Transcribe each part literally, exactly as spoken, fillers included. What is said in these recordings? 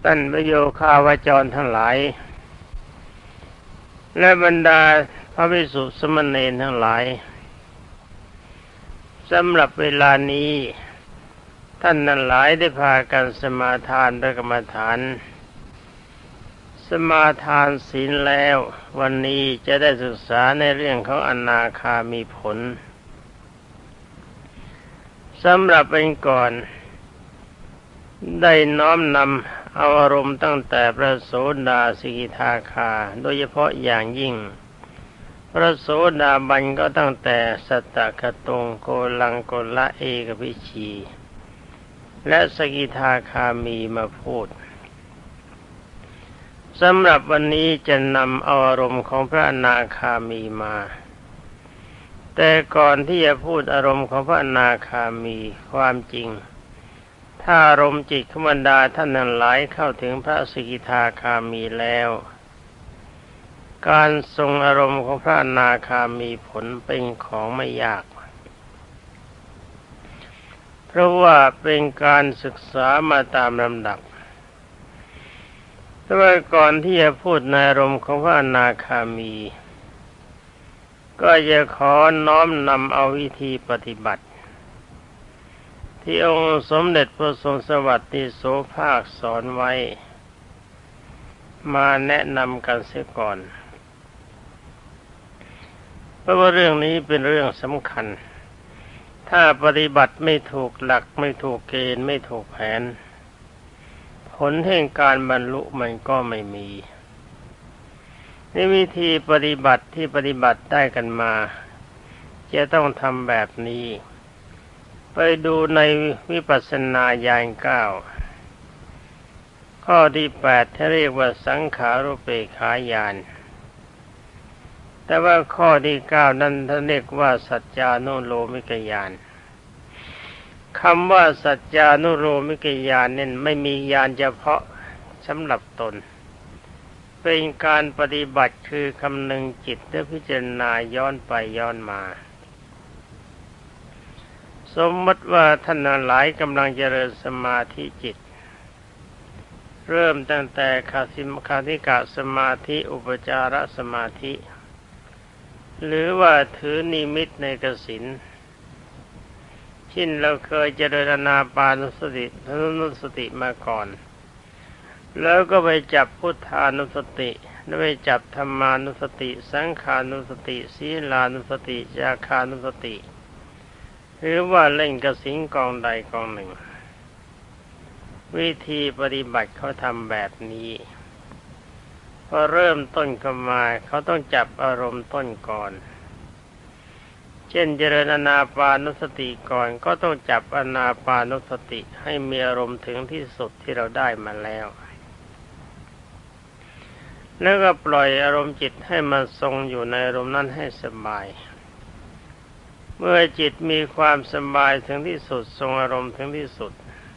ท่านประโยคาวจรทั้งหลายและบรรดาพระภิกษุสมณเณรทั้งหลายสำหรับเวลานี้ท่านทั้งหลายได้พากันสมาทานพระกรรมฐานสมาทานศีลแล้ววันนี้จะได้ศึกษาในเรื่องของอนาคามีผลสำหรับเป็นก่อนได้น้อมนำเอาอารมณ์ตั้งแต่พระโสดาสกิทาคาโดยเฉพาะอย่างยิ่งพระโสดาบันก็ตั้งแต่สัตตคตุงโกลังโกละเอกพิชีและสกิทาคามีมาพูดสำหรับวันนี้จะนำเอาอารมณ์ของพระอนาคามีมาแต่ก่อนที่จะพูดอารมณ์ของพระอนาคามีความจริงถ้าอารมณ์จิตของบรรดาท่านทั้งหลายเข้าถึงพระสกิทาคามีแล้วการทรงอารมณ์ของพระอนาคามีผลเป็นของไม่ยากเพราะว่าเป็นการศึกษามาตามลำดับแต่ว่าก่อนที่จะพูดในอารมณ์ของพระอนาคามีก็จะขอน้อมนำเอาวิธีปฏิบัติที่องค์สมเด็จพระทรงสวัสดิโสภาคสอนไว้มาแนะนำกันเสียก่อนเพราะว่าเรื่องนี้เป็นเรื่องสำคัญถ้าปฏิบัติไม่ถูกหลักไม่ถูกเกณฑ์ไม่ถูกแผนผลแห่งการบรรลุมันก็ไม่มีในวิธีปฏิบัติที่ปฏิบัติได้กันมาจะต้องทำแบบนี้ไปดูในวิปัสสนาญาณเก้าข้อที่แปดที่เรียกว่าสังขารุปเปกขาญาณแต่ว่าข้อที่เก้านั้นท่านเรียกว่าสัจจานุโลมิกญาณคำว่าสัจจานุโลมิกญาณนั้นไม่มีญาณเฉพาะสำหรับตนเป็นการปฏิบัติคือคำนึงจิตและพิจารณาย้อนไปย้อนมาสมมติว่าท่านหลายกำลังเจริญสมาธิจิตเริ่มตั้งแต่คาสิมคาธิกะสมาธิอุปจารสมาธิหรือว่าถือนิมิตในกสิณเช่นเราเคยเจริญอานาปานุสติอนุสติมาก่อนแล้วก็ไปจับพุทธานุสติแล้วไปจับธรรมานุสติสังขานุสติศีลานุสติจาคานุสติหรือว่าเล่นกสิณกองใดกองหนึ่งวิธีปฏิบัติเขาทำแบบนี้พอเริ่มต้นเข้ามาเขาต้องจับอารมณ์ต้นก่อนเช่นเจริญอานาปานุสติก่อนก็ต้องจับอานาปานุสติให้มีอารมณ์ถึงที่สุดที่เราได้มาแล้วแล้วก็ปล่อยอารมณ์จิตให้มันทรงอยู่ในอารมณ์นั้นให้สบายเมื่อจิตมีความสบายถึงที่สุดทรงอารมณ์ถึงที่สุด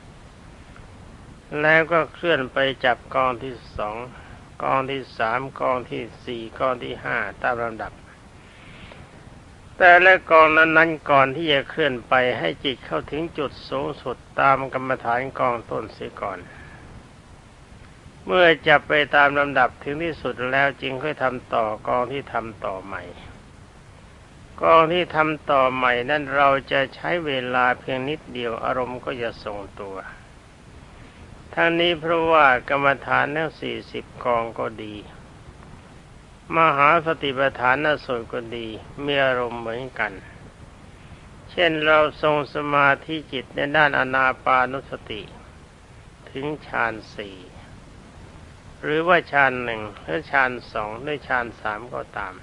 แล้วก็เคลื่อนไปจับกองที่สองกองที่สามกองที่สี่กองที่ห้าตามลำดับแต่ละกองนั้นๆก่อนที่จะเคลื่อนไปให้จิตเข้าถึงจุดสูงสุดตามกรรมฐานกองต้นเสียก่อนเมื่อจับไปตามลำดับถึงที่สุดแล้วจึงค่อยทำต่อกองที่ทำต่อใหม่กองที่ทำต่อใหม่นั้นเราจะใช้เวลาเพียงนิดเดียวอารมณ์ก็จะทรงตัวทั้งนี้เพราะว่ากรรมฐานทั้งสี่สิบกองก็ดีมหาสติปัฏฐานสูตรก็ดีมีอารมณ์เหมือนกันเช่นเราทรงสมาธิจิตในด้านอานาปานุสติถึงฌานสี่หรือว่าฌานหนึ่งหรือฌานสองหรือฌานสามก็ตาม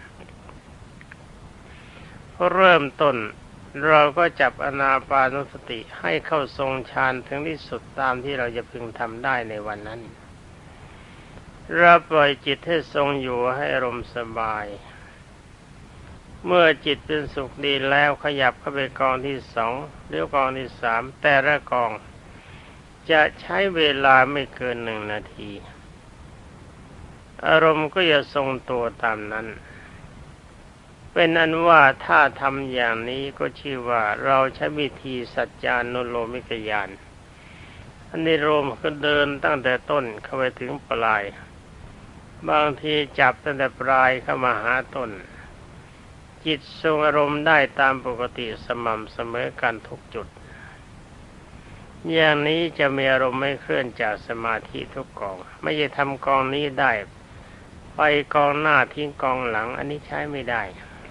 พอเริ่มต้นเราก็จับอานาปานุสติให้เข้าทรงฌานถึงที่สุดตามที่เราจะพึงทำได้ในวันนั้นเราปล่อยจิตให้ทรงอยู่ให้อารมณ์สบายเมื่อจิตเป็นสุขดีแล้วขยับเข้าไปกองที่สองหรือกองที่สามแต่ละกองจะใช้เวลาไม่เกินหนึ่งนาทีอารมณ์ก็จะทรงตัวตามนั้นเป็นอันว่าถ้าทำอย่างนี้ก็ชื่อว่าเราใช้วิธีสัจจานุโลมิกญาณอันนี้โรมก็เดินตั้งแต่ต้นเข้าไปถึงปลายบางทีจับตั้งแต่ปลายเข้ามาหาต้นจิตทรงอารมณ์ได้ตามปกติสม่ำเสมอกันทุกจุดอย่างนี้จะมีอารมณ์ไม่เคลื่อนจากสมาธิทุกกองไม่ใช่ทำกองนี้ได้ไปกองหน้าทิ้งกองหลังอันนี้ใช้ไม่ได้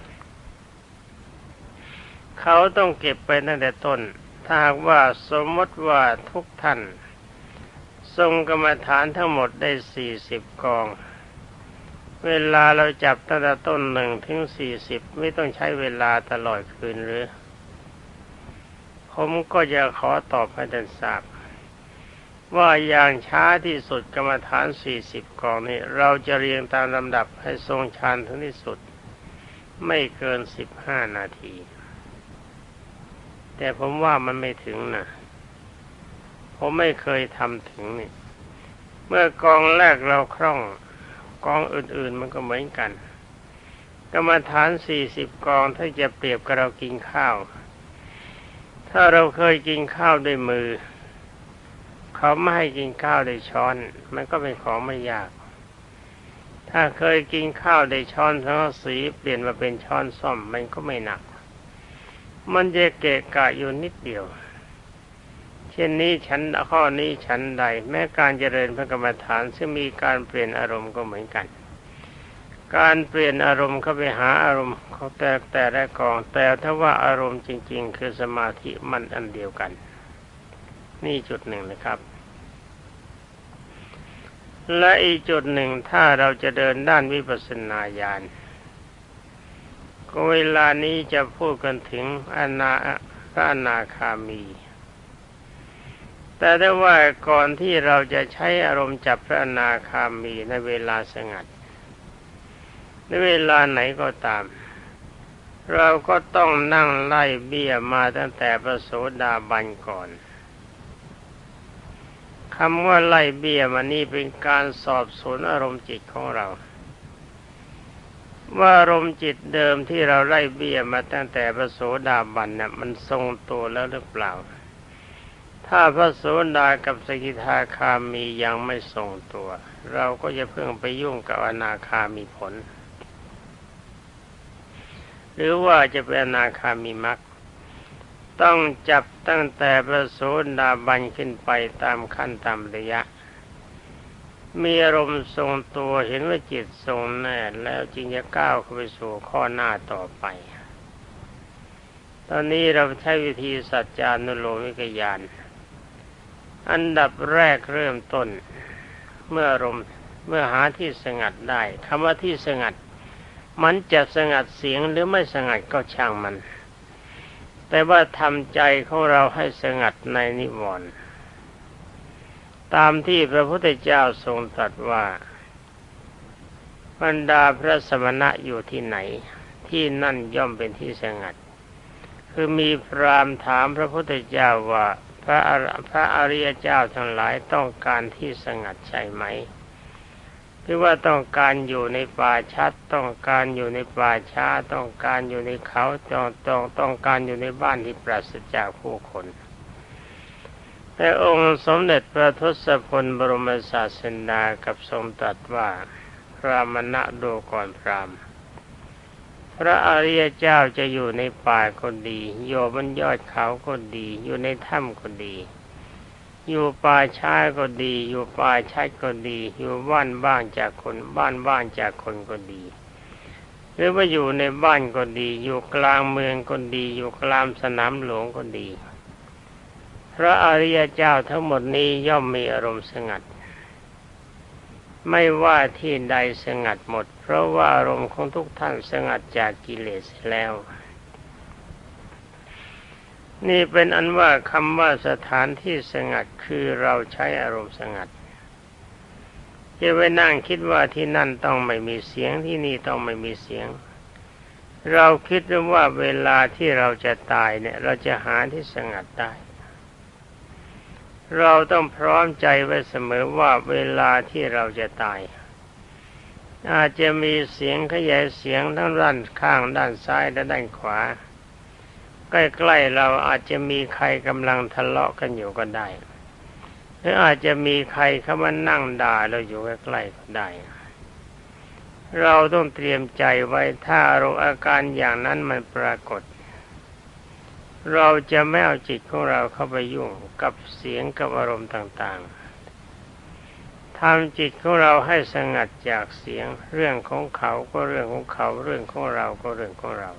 เขาต้องเก็บไปตั้งแต่ต้นถ้าหากว่าสมมติว่าทุกท่านทรงกรรมฐานทั้งหมดได้สี่สิบกองเวลาเราจับตั้งแต่ต้นหนึ่งถึงสี่สิบไม่ต้องใช้เวลาตลอดคืนหรือผมก็จะขอตอบให้ท่านทราบว่าอย่างช้าที่สุดกรรมฐานสี่สิบกองนี้เราจะเรียงตามลำดับให้ทรงฌานถึงที่สุดไม่เกินสิบห้านาทีแต่ผมว่ามันไม่ถึงนะผมไม่เคยทำถึงนี่เมื่อกองแรกเราคล่องกองอื่นๆมันก็เหมือนกันกรรมฐานสี่สิบกองถ้าจะเปรียบกับเรากินข้าวถ้าเราเคยกินข้าวด้วยมือเขาไม่ให้กินข้าวด้วยช้อนมันก็เป็นของไม่ยากถ้าเคยกินข้าวด้วยช้อนสังกะสีเปลี่ยนมาเป็นช้อนส้อมมันก็ไม่หนักมันจะเกะกะอยู่นิดเดียวเช่นนี้ฉันข้อนี้ฉันใดแม้การเจริญพระกรรมฐานซึ่งมีการเปลี่ยนอารมณ์ก็เหมือนกันการเปลี่ยนอารมณ์เข้าไปหาอารมณ์เขาแต่แต่ละกองแต่ถ้าว่าอารมณ์จริงๆคือสมาธิมันอันเดียวกันนี่จุดหนึ่งนะครับและอีกจุดหนึ่งถ้าเราจะเดินด้านวิปัสสนาญาณก็เวลานี้จะพูดกันถึงอนาพระอนาคามีแต่ได้ว่าก่อนที่เราจะใช้อารมณ์จับพระอนาคามีในเวลาสงัดในเวลาไหนก็ตามเราก็ต้องนั่งไล่เบี้ยมาตั้งแต่พระโสดาบันก่อนคำว่าไล่เบี้ยมานี่เป็นการสอบสวนอารมณ์จิตของเราว่าอารมณ์จิตเดิมที่เราไล่เบี้ยมาตั้งแต่พระโสดาบันน่ะมันทรงตัวแล้วหรือเปล่าถ้าพระโสดากับสกิทาคามียังไม่ทรงตัวเราก็จะเพิ่งไปยุ่งกับอนาคามีผลหรือว่าจะเป็นอนาคามีมรรคต้องจับตั้งแต่พระโสดาบันขึ้นไปตามขั้นตามระยะมีอารมณ์ทรงตัวเห็นว่าจิตทรงแน่แล้วจึงจะก้าวเข้าไปสู่ข้อหน้าต่อไปตอนนี้เราใช้วิธีสัจจานุโลมิกญาณอันดับแรกเริ่มต้นเมื่ออารมณ์เมื่อหาที่สงัดได้คำว่าที่สงัดมันจะสงัดเสียงหรือไม่สงัดก็ช่างมันแต่ว่าทำใจของเราให้สงัดในนิวรณ์ตามที่พระพุทธเจ้าทรงตรัสว่าบรรดาพระสมณะอยู่ที่ไหนที่นั่นย่อมเป็นที่สงัดคือมีพราหมณ์ถามพระพุทธเจ้าว่าพระพระอริยเจ้าทั้งหลายต้องการที่สงัดใช่ไหมหรือว่าต้องการอยู่ในป่าชัดต้องการอยู่ในป่าช้าต้องการอยู่ในเขาต้องต้องต้องการอยู่ในบ้านที่ปราศจากผู้คนแต่องค์สมเด็จพระทศพลบรมศาสดากับทรงตรัสว่าพระมณะดูก่อนพราหมณ์พระอริยเจ้าจะอยู่ในป่าก็ดีอยู่บนยอดเขาก็ดีอยู่ในถ้ำก็ดีอยู่ป่าช้าก็ดีอยู่ป่าชัดก็ดีอยู่บ้านบ้างจากคนบ้านบ้างจากคนก็ดีหรือว่าอยู่ในบ้านก็ดีอยู่กลางเมืองก็ดีอยู่กลางสนามหลวงก็ดีพระอริยเจ้าทั้งหมดนี้ย่อมมีอารมณ์สงัดไม่ว่าที่ใดสงัดหมดเพราะว่าอารมณ์ของทุกท่านสงัดจากกิเลสแล้วนี่เป็นอันว่าคำว่าสถานที่สงัดคือเราใช้อารมณ์สงัดจะไปนั่งคิดว่าที่นั่นต้องไม่มีเสียงที่นี่ต้องไม่มีเสียงเราคิดว่าเวลาที่เราจะตายเนี่ยเราจะหาที่สงัดได้เราต้องพร้อมใจไว้เสมอว่าเวลาที่เราจะตายอาจจะมีเสียงขยายเสียงทั้งด้านข้างด้านซ้ายและด้านขวาใกล้ๆเราอาจจะมีใครกำลังทะเลาะกันอยู่ก็ได้หรืออาจจะมีใครเข้ามานั่งด่าเราอยู่ใกล้ๆก็ได้เราต้องเตรียมใจไว้ถ้าอาการอย่างนั้นมันปรากฏเราจะไม่เอาจิตของเราเข้าไปยุ่งกับเสียงกับอารมณ์ต่างๆทำจิตของเราให้สงัดจากเสียงเรื่องของเขาก็เรื่องของเขาเรื่องของเราก็เรื่องของเรา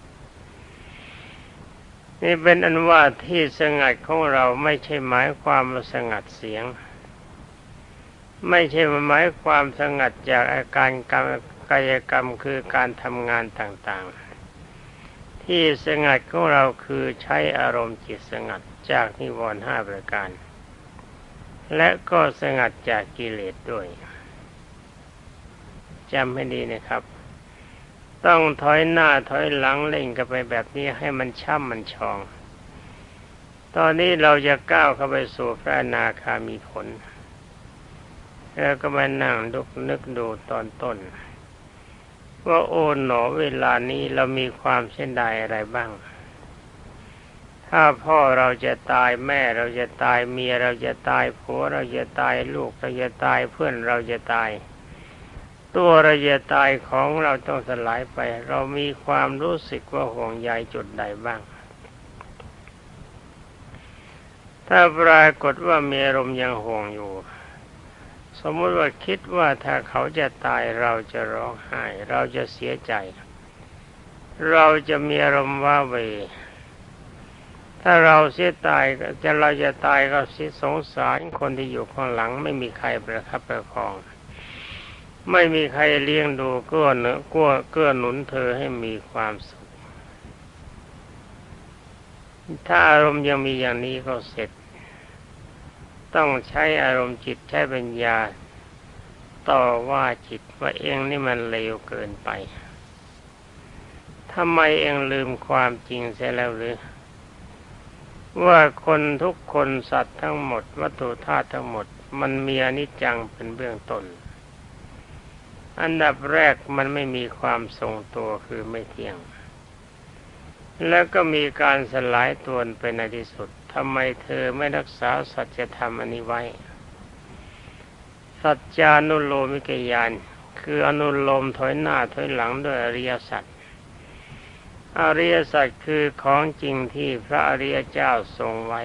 นี่เป็นอันว่าที่สงัดของเราไม่ใช่หมายความว่าสงัดเสียงไม่ใช่หมายความสงัดจากอาการกายกรรมคือการทำงานต่างๆที่สงัดของเราคือใช้อารมณ์จิตสงัดจากนิวรณ์ห้าประการและก็สงัดจากกิเลสด้วยจำให้ดีนะครับต้องถอยหน้าถอยหลังเล่นกันไปแบบนี้ให้มันช่ำมันชองตอนนี้เราจะก้าวเข้าไปสู่พระอนาคามีผลแล้วก็มานั่งดุกนึกดูตอนต้นว่าโอ๋หนอเวลานี้เรามีความเสียดายอะไรบ้างถ้าพ่อเราจะตายแม่เราจะตายเมียเราจะตายผัวเราจะตายลูกเราจะตายเพื่อนเราจะตายตัวเราจะตายของเราต้องสลายไปเรามีความรู้สึกว่าห่วงใยจุดใดบ้างถ้าปรากฏว่ามีอารมณ์ยังห่วงอยู่สมมติว่าคิดว่าถ้าเขาจะตายเราจะร้องไห้เราจะเสียใจเราจะมีอารมณ์ว่าเวถ้าเราเสียตายจะเราจะตายก็สิสงสารคนที่อยู่ข้างหลังไม่มีใครประคับประคองไม่มีใครเลี้ยงดูเกื้อหนุนเกื้อเกื้อหนุนเธอให้มีความสุขถ้าอารมณ์ยังมีอย่างนี้ก็เสร็จต้องใช้อารมณ์จิตใช้ปัญญาต่อว่าจิตว่าเองนี่มันเลวเกินไปทำไมเองลืมความจริงเสียแล้วหรือว่าคนทุกคนสัตว์ทั้งหมดวัตถุธาตุทั้งหมดมันมีอนิจจังเป็นเบื้องต้นอันดับแรกมันไม่มีความทรงตัวคือไม่เที่ยงแล้วก็มีการสลายตัวไปในที่สุดทำไมเธอไม่รักษาสัจธรรมอันนี้ไว้สัจจานุโลมิกญาณคืออนุโลมถอยหน้าถอยหลังด้วยอริยสัจอริยสัจคือของจริงที่พระอริยเจ้าทรงไว้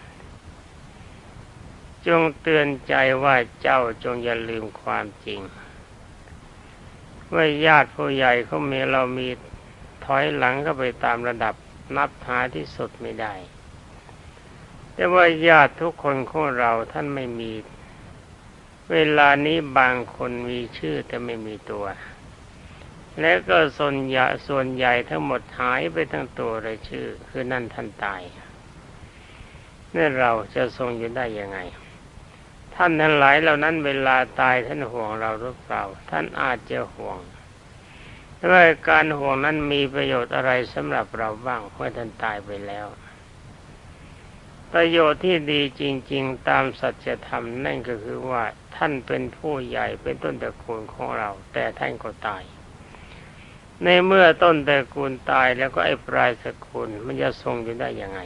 จงเตือนใจว่าเจ้าจงอย่าลืมความจริงว่าญาติผู้ใหญ่เขามีเรามีถอยหลังก็ไปตามระดับนับหาที่สุดไม่ได้แต่ว่าญาติทุกคนของเราท่านไม่มีเวลานี้บางคนมีชื่อแต่ไม่มีตัวและก็ส่วนใหญ่ส่วนใหญ่ทั้งหมดหายไปทั้งตัวเลยชื่อคือนั่นท่านตายนี่เราจะทรงอยู่ได้ยังไงท่านทั้งหลายเหล่านั้นเวลาตายท่านห่วงเราหรือเปล่าท่านอาจจะห่วงแต่ว่าการห่วงนั้นมีประโยชน์อะไรสำหรับเราบ้างเมื่อท่านตายไปแล้วประโยชน์ที่ดีจริงๆตามสัจธรรมนั่นก็คือว่าท่านเป็นผู้ใหญ่เป็นต้นตระกูลของเราแต่ท่านก็ตายในเมื่อต้นตระกูลตายแล้วก็ไอ้ปลายตระกูลมันจะทรงอยู่ได้ยังไง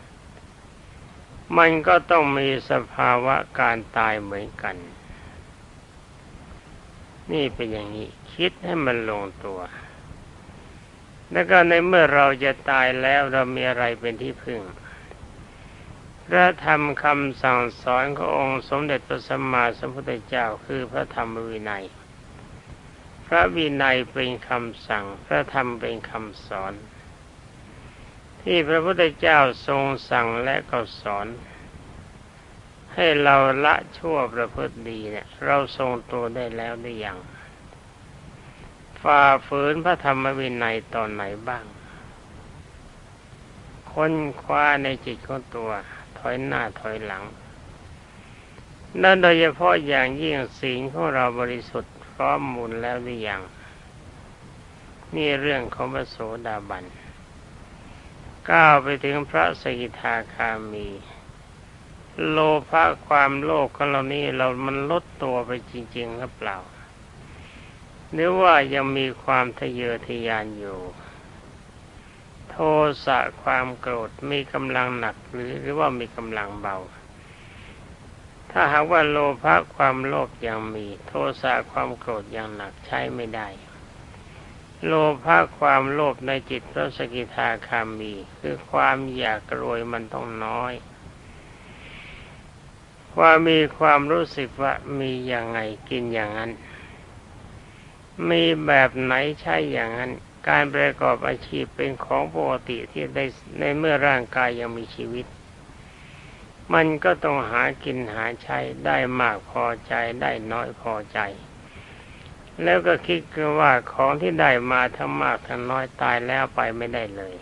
มันก็ต้องมีสภาวะการตายเหมือนกันนี่เป็นอย่างนี้คิดให้มันลงตัวแล้วก็ในเมื่อเราจะตายแล้วเรามีอะไรเป็นที่พึ่งพระธรรมคำสั่งสอนขององค์สมเด็จพระสัมมาสัมพุทธเจ้าคือพระธรรมวินัยพระวินัยเป็นคำสั่งพระธรรมเป็นคำสอนที่พระพุทธเจ้าทรงสั่งและก็สอนให้เราละชั่วประพฤติดีเนี่ยเราทรงตัวได้แล้วหรือยังฝ่าฝืนพระธรรมวินัยตอนไหนบ้างค้นคว้าในจิตของตัวถอยหน้าถอยหลังนั่นโดยเฉพาะอย่างยิ่งศีลของเราบริสุทธิ์พร้อมมูลแล้วหรือยังนี่เรื่องของพระโสดาบันก้าวไปถึงพระสกิทาคามีโลภะความโลภของเรานี่เรามันลดตัวไปจริงๆหรือเปล่าหรือว่ายังมีความทะเยอทะยานอยู่โทสะความโกรธมีกำลังหนักหรือหรือว่ามีกำลังเบาถ้าหากว่าโลภะความโลภยังมีโทสะความโกรธยังหนักใช้ไม่ได้โลภะความโลภในจิตพระสกิทาคามีคือความอยากรวยมันต้องน้อยความมีความรู้สึกว่ามีอย่างไงกินอย่างนั้นมีแบบไหนใช่อย่างนั้นการประกอบอาชีพเป็นของปกติที่ได้ในเมื่อร่างกายยังมีชีวิตมันก็ต้องหากินหาใช้ได้มากพอใจได้น้อยพอใจแล้วก็คิดกันว่าของที่ได้มาทั้งมากทั้งน้อยตายแล้วไปไม่ได้เลย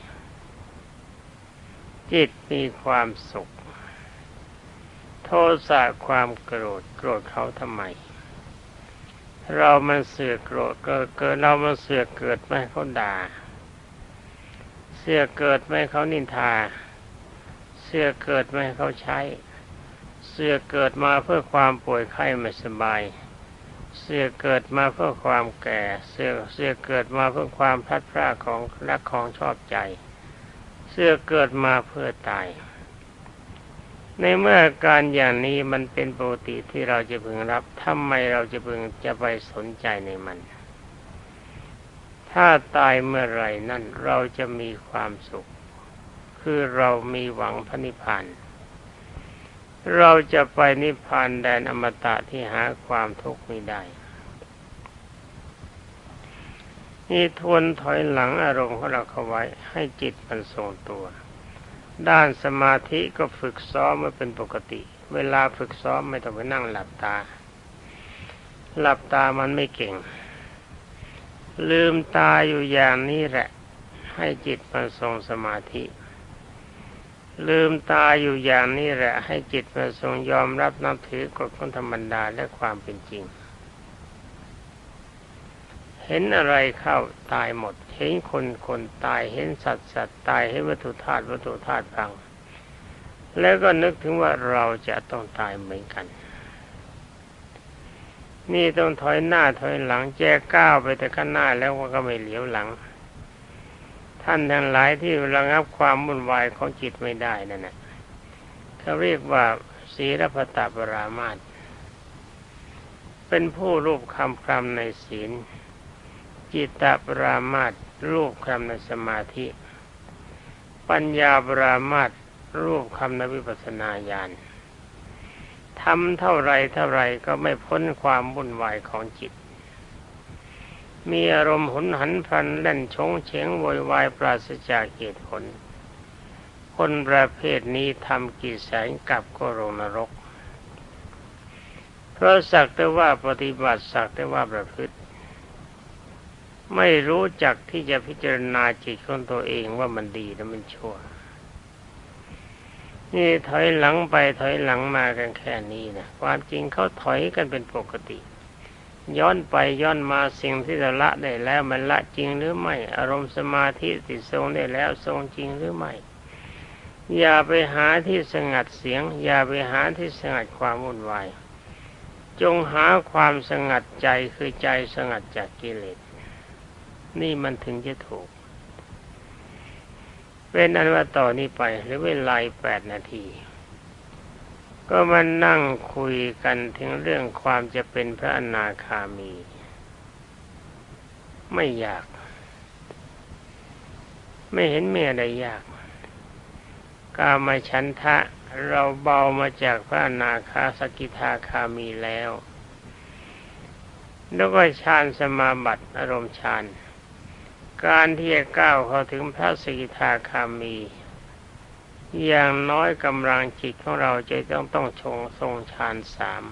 จิตมีความสุขโทสะความโกรธโกรธเขาทำไมเรามันเสือกโกรธเกิดเกิดเรามันเสือกเกิดไม่ให้เขาด่าเสือกเกิดไม่ให้เขานินทาเสือกเกิดไม่ให้เขาใช้เสือกเกิดมาเพื่อความป่วยไข้ไม่สบายเสือกเกิดมาเพื่อความแก่เสือกเสือกเกิดมาเพื่อความพลัดพรากของรักของชอบใจเสือกเกิดมาเพื่อตายในเมื่อการอย่างนี้มันเป็นปกติที่เราจะพึงรับทำไมเราจะพึงจะไปสนใจในมันถ้าตายเมื่อไรนั่นเราจะมีความสุขคือเรามีหวังพระนิพพานเราจะไปนิพพานแดนอมตะที่หาความทุกข์ไม่ได้นี่ทวนถอยหลังอารมณ์ของเราเข้าไว้ให้จิตมันทรงตัวด้านสมาธิก็ฝึกซ้อมมาเป็นปกติเวลาฝึกซ้อมไม่ต้องไปนั่งหลับตาหลับตามันไม่เก่งลืมตาอยู่อย่างนี้แหละให้จิตมันทรงสมาธิลืมตาอยู่อย่างนี้แหละให้จิตมันทรงยอมรับนับถือกฎของธรรมดาและความเป็นจริงเห็นอะไรเข้าตายหมดเห็นคนคนตายเห็นสัตว์สัตว์ตายเห็นวัตถุธาตุวัตถุธาตุพังแล้วก็นึกถึงว่าเราจะต้องตายเหมือนกันนี่ต้องถอยหน้าถอยหลังแจกก้าวไปแต่ข้างหน้าแล้วก็ไม่เหลียวหลังท่านทั้งหลายที่ระงับความวุ่นวายของจิตไม่ได้นั่นน่ะเขาเรียกว่าศีลพัตตปรามาสเป็นผู้รูปคำคำในศีลจิตตปรามาสรูปคำในสมาธิปัญญาปรามาสรูปคำในวิปัสสนาญาณทำเท่าไรเท่าไรก็ไม่พ้นความวุ่นวายของจิตมีอารมณ์หุนหันพลันเล่นชงเฉงโวยวายปราศจากเหตุผลคนประเภทนี้ทำกี่แสนกับก็ลงนรกเพราะสักแต่ว่าปฏิบัติสักแต่ว่าประพฤติไม่รู้จักที่จะพิจารณาจิตของตัวเองว่ามันดีหรือมันชั่วนี่ถอยหลังไปถอยหลังมากันแค่นี้นะความจริงเขาถอยกันเป็นปกติย้อนไปย้อนมาสิ่งที่จะละได้แล้วมันละจริงหรือไม่อารมณ์สมาธิติดทรงได้แล้วทรงจริงหรือไม่อย่าไปหาที่สงัดเสียงอย่าไปหาที่สงัดความวุ่นวายจงหาความสงัดใจคือใจสงัดจากกิเลสนี่มันถึงจะถูกเป็นอันว่าต่อนี้ไปหรือเวลาแปดนาทีก็มานั่งคุยกันถึงเรื่องความจะเป็นพระอนาคามีไม่ยากไม่เห็นมีอะไรยากกามฉันทะเราเบามาจากพระอนาคาสกิทาคามีแล้วแล้วก็ฌานสมาบัติอารมณ์ฌานการที่จะก้าวเข้าถึงพระสกิทาคามีอย่างน้อยกำลังจิตของเราจะต้องต้องชงทรงฌานสาม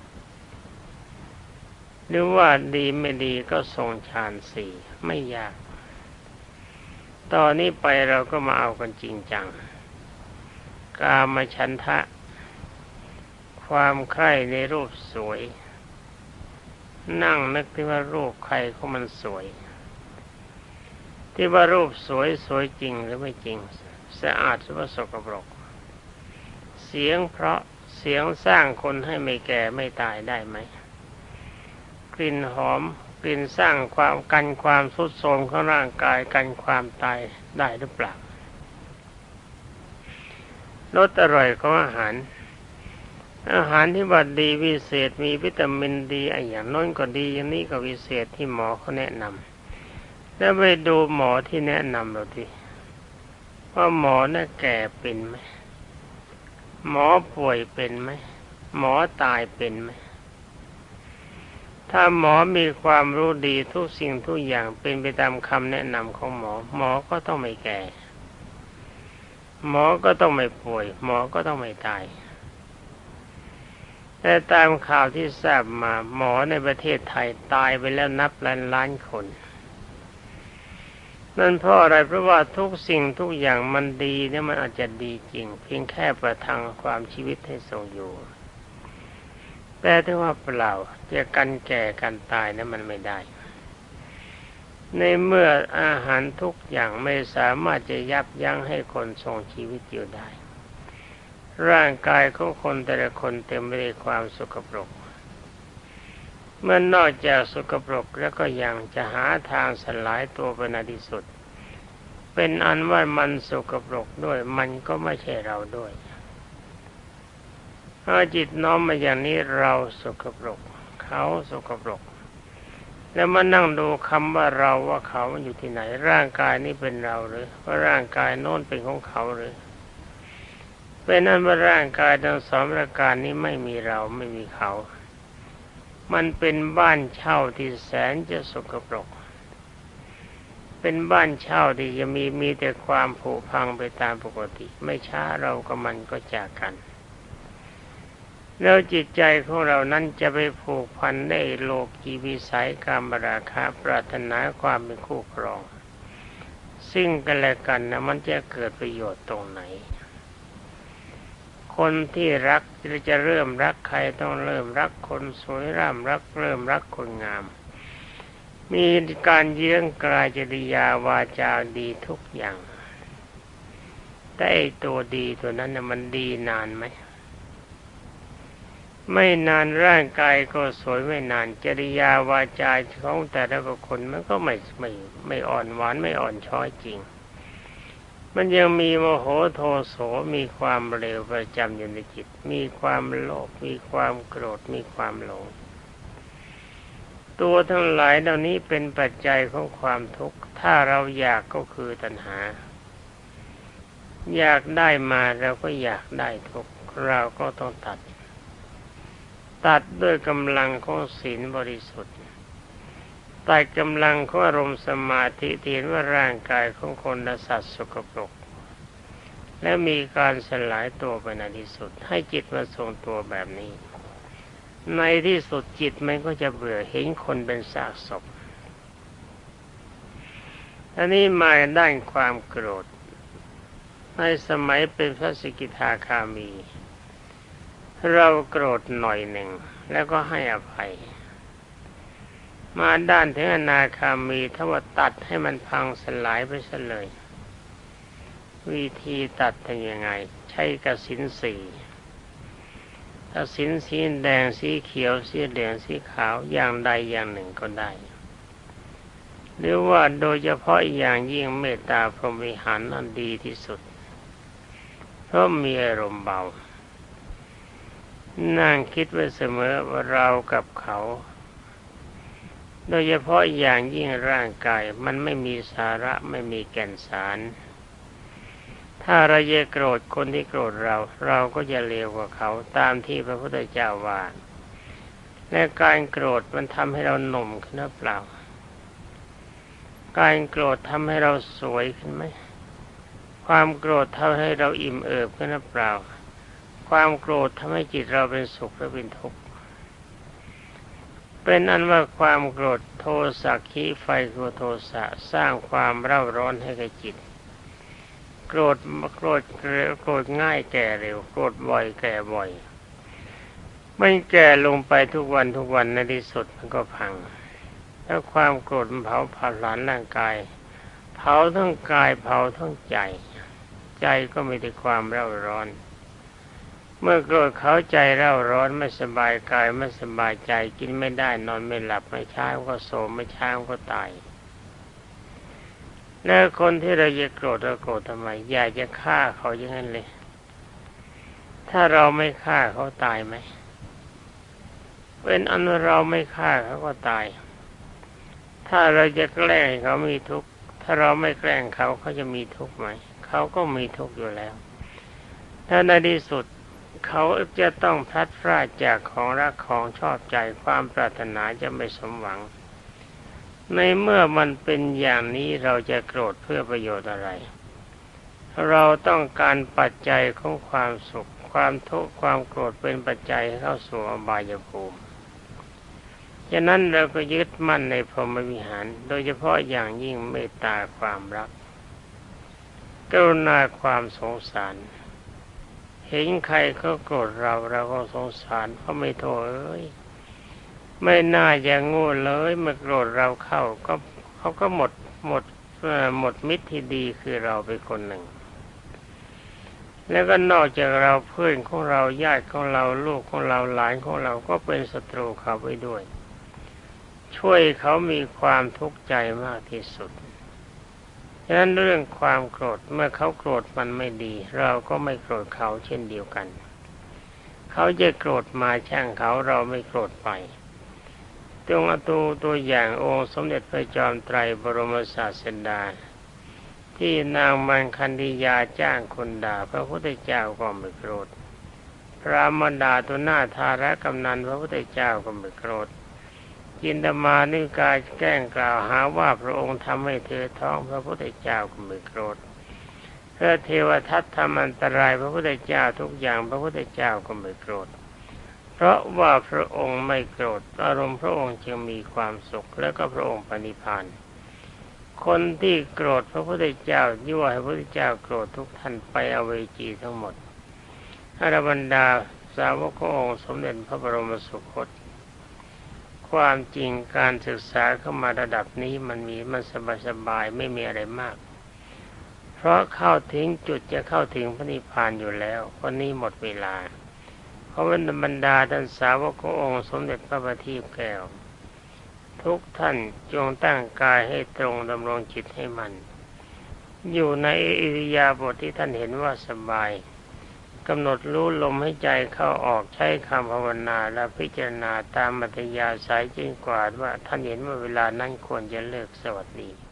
หรือว่าดีไม่ดีก็ทรงฌานสี่ไม่ยากตอนนี้ไปเราก็มาเอากันจริงจังกามฉันทะความใคร่ในรูปสวยนั่งนึกที่ว่ารูปใครเขามันสวยที่ว่ารูปสวยสวยจริงหรือไม่จริงสะอาดหรือว่าสกปรกเสียงเพราะเสียงสร้างคนให้ไม่แก่ไม่ตายได้ไหมกลิ่นหอมกลิ่นสร้างความกันความทรุดโทรมของร่างกายกันความตายได้หรือเปล่ารสอร่อยของอาหารอาหารที่ว่าดีวิเศษมีวิตามินดีไอ้อย่างน้นก็ดีอย่างนี้ก็วิเศษที่หมอเขาแนะนำแล้วไปดูหมอที่แนะนำเราทีว่าหมอน่ะแก่เป็นไหมหมอป่วยเป็นไหมหมอตายเป็นไหมถ้าหมอมีความรู้ดีทุกสิ่งทุกอย่างเป็นไปตามคำแนะนำของหมอหมอก็ต้องไม่แก่หมอก็ต้องไม่ป่วยหมอก็ต้องไม่ตายแต่ตามข่าวที่ทราบมาหมอในประเทศไทยตายไปแล้วนับล้านล้านคนนั่นเพราะอะไรเพราะว่าทุกสิ่งทุกอย่างมันดีเนี่ยมันอาจจะดีจริงเพียงแค่ประทังความชีวิตให้ทรงอยู่แต่ถ้าว่าเปล่าจะกันแก่กันตายนั้นมันไม่ได้ในเมื่ออาหารทุกอย่างไม่สามารถจะยับยั้งให้คนทรงชีวิตอยู่ได้ร่างกายของคนแต่ละคนเต็มไปด้วยความสกปรกเมื่อนอกจากสกปรกแล้วก็ยังจะหาทางสลายตัวเป็นอันที่สุดเป็นอันว่ามันสกปรกด้วยมันก็ไม่ใช่เราด้วยถ้าจิตน้อมมาอย่างนี้เราสกปรกเขาสกปรกแล้วมานั่งดูคำว่าเราว่าเขามันอยู่ที่ไหนร่างกายนี้เป็นเราหรือว่าร่างกายโน้นเป็นของเขาหรือเป็นนั้นว่าร่างกายทั้งสองประการนี้ไม่มีเราไม่มีเขามันเป็นบ้านเช่าที่แสนจะสกปรกเป็นบ้านเช่าที่จะมีมีแต่ความผุพังไปตามปกติไม่ช้าเรากับมันก็จากกันแล้วจิตใจของเรานั้นจะไปผูกพันในโลกีวิสัยกามราคะปรารถนาความเป็นคู่ครองซึ่งกันและกันนะมันจะเกิดประโยชน์ตรงไหนคนที่รักจะเริ่มรักใครต้องเริ่มรักคนสวยร่ำรักเริ่มรักคนงามมีการเยื้องกลายจริยาวาจาดีทุกอย่างแต่ไอ้ตัวดีตัวนั้นน่ะมันดีนานไหมไม่นานร่างกายก็สวยไม่นานจริยาวาจาของแต่ละคนมันก็ไม่ไม่ไม่อ่อนหวานไม่อ่อนช้อยจริงมันยังมีโมโหโทโสมีความเร็วประจำอยู่ในจิตมีความโลภมีความโกรธมีความหลงตัวทั้งหลายเหล่านี้เป็นปัจจัยของความทุกข์ถ้าเราอยากก็คือตัณหาอยากได้มาเราก็อยากได้ทุกข์เราก็ต้องตัดตัดด้วยกำลังของศีลบริสุทธิ์ตัดกำลังของอารมณ์สมาธิที่เห็นว่าร่างกายของคนและสัตว์สกปรกและมีการสลายตัวไปในที่สุดให้จิตมาทรงตัวแบบนี้ในที่สุดจิตมันก็จะเบื่อเห็นคนเป็นซากศพอันนี้มาด้านความโกรธในสมัยเป็นพระสกิทาคามีเราโกรธหน่อยหนึ่งแล้วก็ให้อภัยมาด้านถึงอนาคามีถ้าว่าตัดให้มันพังสลายไปซะเลยวิธีตัดทำยังไงใช้กสิณสี่ถ้าสิณสีแดงสีเขียวสีเหลืองสีขาวอย่างใดอย่างหนึ่งก็ได้หรือว่าโดยเฉพาะอย่างยิ่งเมตตาพรหมวิหารนั่นดีที่สุดเพราะมีอารมณ์เบานั่งคิดไว้เสมอว่าเรากับเขาโดยเฉพาะอย่างยิ่งร่างกายมันไม่มีสาระไม่มีแก่นสารถ้าเราจะโกรธคนที่โกรธเราเราก็จะเลวกว่าเขาตามที่พระพุทธเจ้าว่าและการโกรธมันทำให้เราหนุ่มขึ้นหรือเปล่าการโกรธทำให้เราสวยขึ้นไหมความโกรธทำให้เราอิ่มเอิบขึ้นหรือเปล่าความโกรธทำให้จิตเราเป็นสุขหรือเป็นทุกข์เป็นอันว่าความโกรธโทสะขีไฟคือโทสะสร้างความเร่าร้อนให้กับจิตโกรธโกรธโกรธง่ายแก่เร็วโกรธบ่อยแก่บ่อยไม่แก่ลงไปทุกวันทุกวันในที่สุดมันก็พังแล้วความโกรธมันเผาผลาญร่างกายเผาทั้งกายเผาทั้งใจใจก็มีแต่ความเร่าร้อนเมื่อโกรธเขาใจเร่าร้อนไม่สบายกายไม่สบายใจกินไม่ได้นอนไม่หลับไม่ช้าก็โศกไม่ช้าก็ตายแล้วคนที่เราจะโกรธเราโกรธทำไมอยากจะฆ่าเขาอย่างนั้นเลยถ้าเราไม่ฆ่าเขาตายไหมเป็นอันว่าเราไม่ฆ่าเขาก็ตายถ้าเราจะแกล้งให้เขามีทุกข์ถ้าเราไม่แกล้งเขาเขาจะมีทุกข์ไหมเขาก็มีทุกข์อยู่แล้วถ้าในที่สุดเขาจะต้องพลัดพรากจากของรักของชอบใจความปรารถนาจะไม่สมหวังในเมื่อมันเป็นอย่างนี้เราจะโกรธเพื่อประโยชน์อะไรเราต้องการปัจจัยของความสุขความทุกข์ความโกรธเป็นปัจจัยให้เข้าสู่อบายภูมิฉะนั้นเราก็ยึดมั่นในพรหมวิหารโดยเฉพาะอย่างยิ่งเมตตาความรักกรุณาความสงสารเห็นใครเขาโกรธเราเราก็สงสารเพราะไม่โทษเอ้ยไม่น่าจะโง่เลยมาโกรธเราเข้าก็เขาก็หมดหมดหมดมิตรที่ดีคือเราเป็นคนหนึ่งแล้วก็นอกจากเราเพื่อนของเราญาติของเราลูกของเราหลานของเราก็เป็นศัตรูเขาไปด้วยช่วยเขามีความทุกข์ใจมากที่สุดฉะนั้นเรื่องความโกรธเมื่อเขาโกรธมันไม่ดีเราก็ไม่โกรธเขาเช่นเดียวกันเขาจะโกรธมาช่างเขาเราไม่โกรธไปตรงเอาตัวตัวอย่างองค์สมเด็จพระจอมไตรบรมศาสดาที่นางมังคันธียาจ้างคนด่าพระพุทธเจ้าก็ไม่โกรธพระมารดาตัวหน้าทาระกำนันพระพุทธเจ้าก็ไม่โกรธจินตมานิกายแกล้งกล่าวหาว่าพระองค์ทำให้เธอท้องพระพุทธเจ้าก็ไม่โกรธพระเทวทัตทำอันตรายพระพุทธเจ้าทุกอย่างพระพุทธเจ้าก็ไม่โกรธเพราะว่าพระองค์ไม่โกรธอารมณ์พระองค์จึงมีความสุขแล้วก็พระองค์ปณิพพานคนที่โกรธพระพุทธเจ้ายั่วให้พระพุทธเจ้าโกรธทุกท่านไปอเวจีทั้งหมดอรบรรดาสาวกขององค์สมเด็จพระบรมสุคตความจริงการศึกษาเข้ามาระดับนี้มันมีมันสบายๆไม่มีอะไรมากเพราะเข้าถึงจุดจะเข้าถึงพระนิพพานอยู่แล้ววันนี้หมดเวลาเพราะว่าบรรดาท่านสาวกขององค์สมเด็จพระบัณฑิตแก้วทุกท่านจงตั้งกายให้ตรงดำรงจิตให้มันอยู่ในอิริยาบถที่ท่านเห็นว่าสบายกำหนดรู้ลมให้ใจเข้าออกใช้คำภาวนาและพิจารณาตามมัธยาศัยจนกว่าว่าท่านเห็นว่าเวลานั้นควรจะเลิกสวัสดี